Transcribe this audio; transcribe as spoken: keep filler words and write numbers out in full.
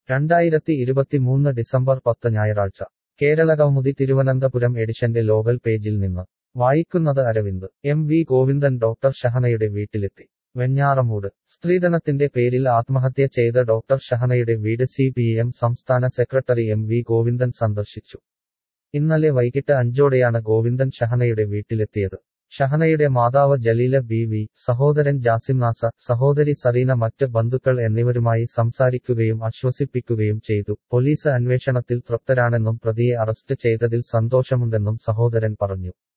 രണ്ടായിരത്തി ഇരുപത്തിമൂന്ന് ഡിസംബർ പത്ത് ഞായറാഴ്ച കേരളകൗമുദി തിരുവനന്തപുരം എഡിഷന്റെ ലോകൽ പേജിൽ നിന്ന് വായിക്കുന്നത് Aravind. M V Govindan doctor ഷഹനയുടെ വീട്ടിലെത്തി. വെഞ്ഞാറമൂട്. സ്ത്രീധനത്തിന്റെ പേരിൽ ആത്മഹത്യ ചെയ്ത ഡോക്ടർ ഷഹനയുടെ വീട് സി പി എം സംസ്ഥാന സെക്രട്ടറി എം വി ഗോവിന്ദൻ സന്ദർശിച്ചു. ഇന്നലെ വൈകിട്ട് അഞ്ചോടെയാണ് ഗോവിന്ദൻ ഷഹനയുടെ വീട്ടിലെത്തിയത്. ഷഹനയുടെ മാതാവ് ജലീല ബി വി, സഹോദരൻ ജാസിം നാസ, സഹോദരി സറീന, മറ്റ് ബന്ധുക്കൾ എന്നിവരുമായി സംസാരിക്കുകയും ആശ്വസിപ്പിക്കുകയും ചെയ്തു. പോലീസ് അന്വേഷണത്തിൽ തൃപ്തരാണെന്നും പ്രതിയെ അറസ്റ്റ് ചെയ്തതിൽ സന്തോഷമുണ്ടെന്നും സഹോദരൻ പറഞ്ഞു.